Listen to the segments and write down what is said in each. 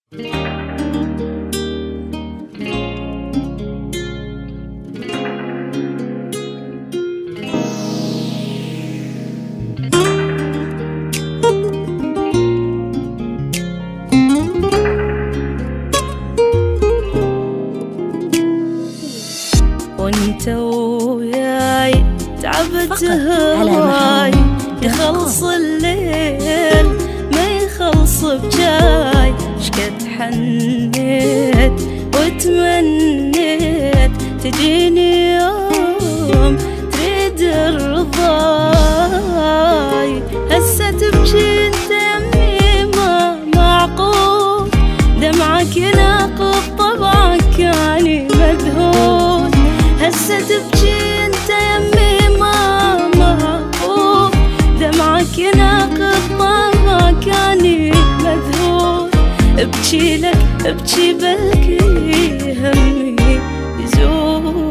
وانت وياي تعبت هواي، يخلص الليل ما يخلص بجاي. شقد حنيت وتمنيت تجيني يوم تريد الرضاي. هسه تبكي انت يمي ما معقول، دمعك يناقض طبعك يعني مذهول. هسه تبكي انت يمي ما معقول، دمعك يناقض طبعك يعني مذهول. ابكي لك ابكي بلكي همي يزول.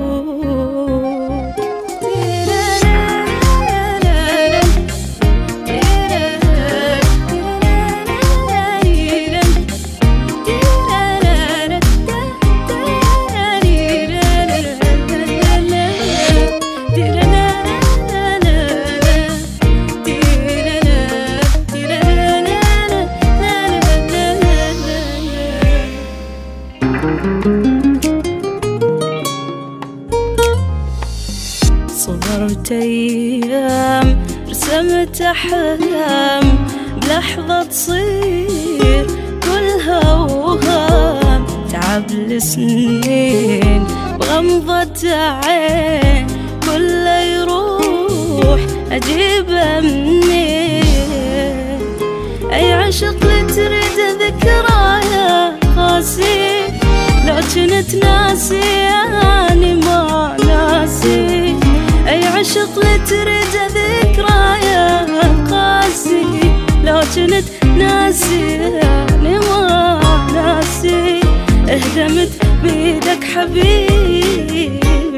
صبرت أيام رسمت أحلام، بلحظة تصير كلها وهام. تعب لسنين بغمضة عين، كله يروح أجيبه منين. أي عشق لتريد ذكرايا قاسي، لو كنت ناسي أني ما ناسي. أي عشق لتريد ذكرايا قاسي، لو كنت ناسي أني ما ناسي. اهدمت بيدك حبيبي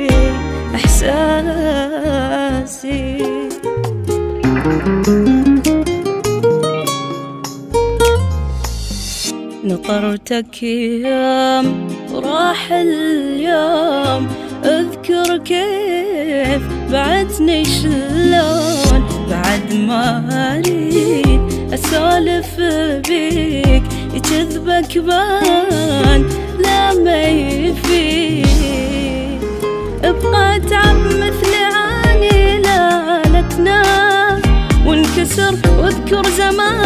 إحساسي. نطرتك يوم وراح اليوم، اذكر كيف بعدني شلون. بعد ما اريد اسولف بيك يجذبك بان لا ما يفيد. ابقى تعب مثل عاني لا تنام، وانكسر واذكر زمان